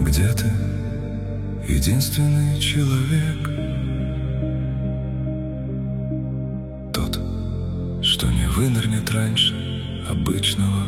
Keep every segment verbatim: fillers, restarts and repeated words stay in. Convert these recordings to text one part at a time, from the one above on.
где ты, единственный человек, тот, что не вынырнет раньше обычного.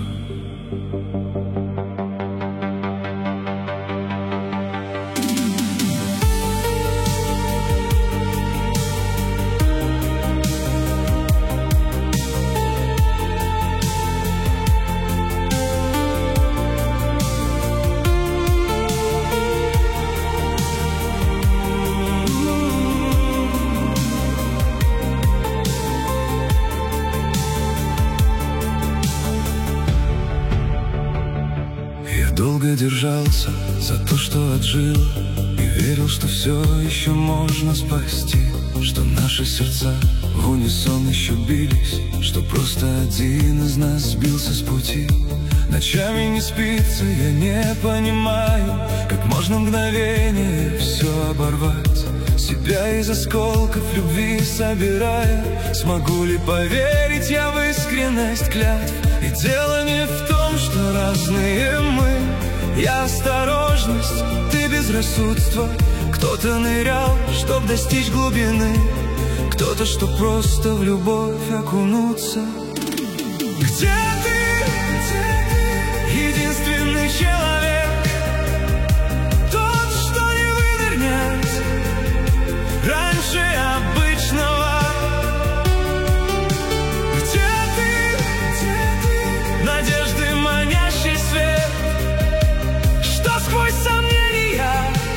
Долго держался за то, что отжил, и верил, что все еще можно спасти, что наши сердца в унисон еще бились, что просто один из нас сбился с пути. Ночами не спится, я не понимаю, как можно мгновение все оборвать, себя из осколков любви собирая. Смогу ли поверить я в искренность клятв? И дело не в том, что разные мы. Я осторожность, ты безрассудство. Кто-то нырял, чтоб достичь глубины, кто-то, что просто в любовь окунуться. Где ты, единственный человек, тот, что не вынырнет раньше обычного? Где ты, надежды манящий свет, что сквозь сомнения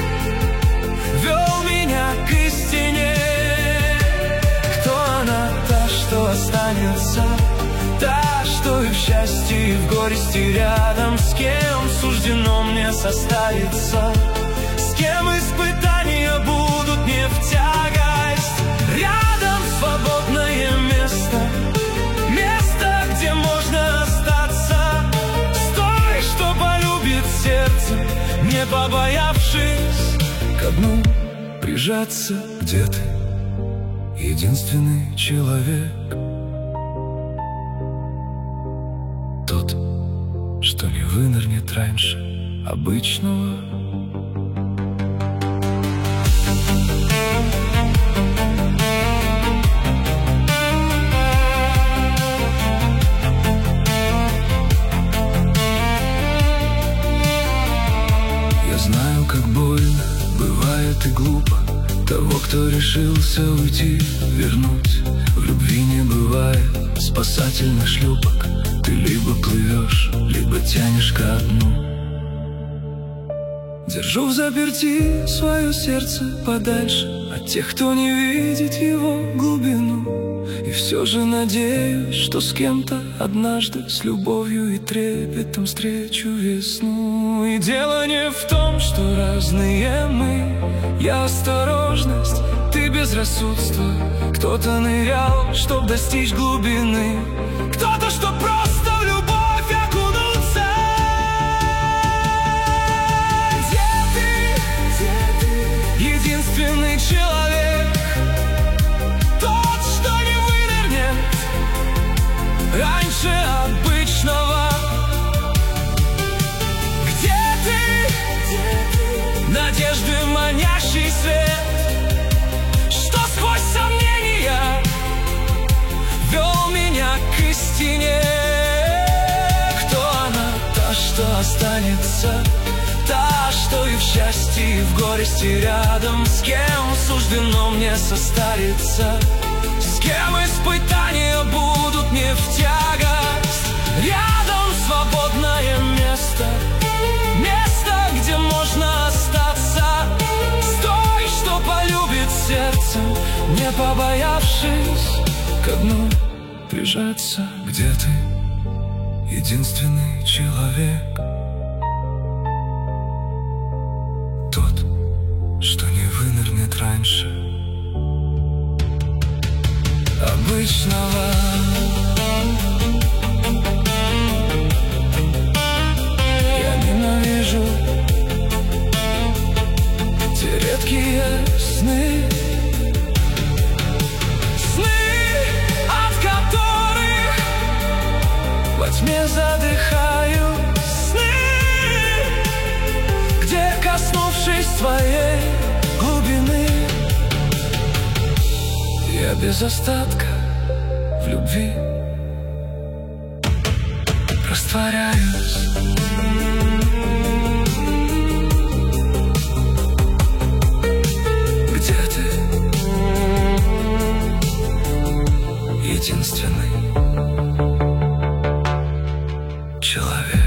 вел меня к истине? Кто она, та, что останется, та, что и в счастье, и в горести рядом, с кем суждено мне состариться, с кем испытания будут не в тягость. Рядом свободное место, место, где можно остаться, с той, что полюбит сердце, не побоявшись ко дну прижаться. Где ты, единственный человек, тот, что не вынырнет раньше обычного? Я знаю, как больно бывает и глупо того, кто решился уйти, вернуть. В любви не бывает спасательных шлюпок, ты либо плывешь, либо тянешь ко дну. Держу в заперти свое сердце подальше от тех, кто не видит его глубину, и все же надеюсь, что с кем-то однажды с любовью и трепетом встречу весну. И дело не в том, что разные мы. Я осторожность, ты безрассудство. Кто-то нырял, чтоб достичь глубины, кто-то, что просто в любовь окунуться. Где ты, где ты, единственный человек, тот, что не вынырнет раньше обычного? Где ты, где ты, надежды манящий свет, что сквозь сомнения вел меня к истине? Кто она, та, что останется, та, что и в счастье, и в горести рядом, с кем суждено мне состариться, с кем испытания будут не в тягость. Рядом свободное место, место, где можно остаться, с той, что полюбит сердцем, не побоявшись ко дну прижаться. Где ты, единственный человек, тот, что не вынырнет раньше обычного? Я ненавижу те редкие сны, сны, от которых во тьме задыхаюсь, сны, где без остатка в любви растворяюсь. Где ты, единственный человек?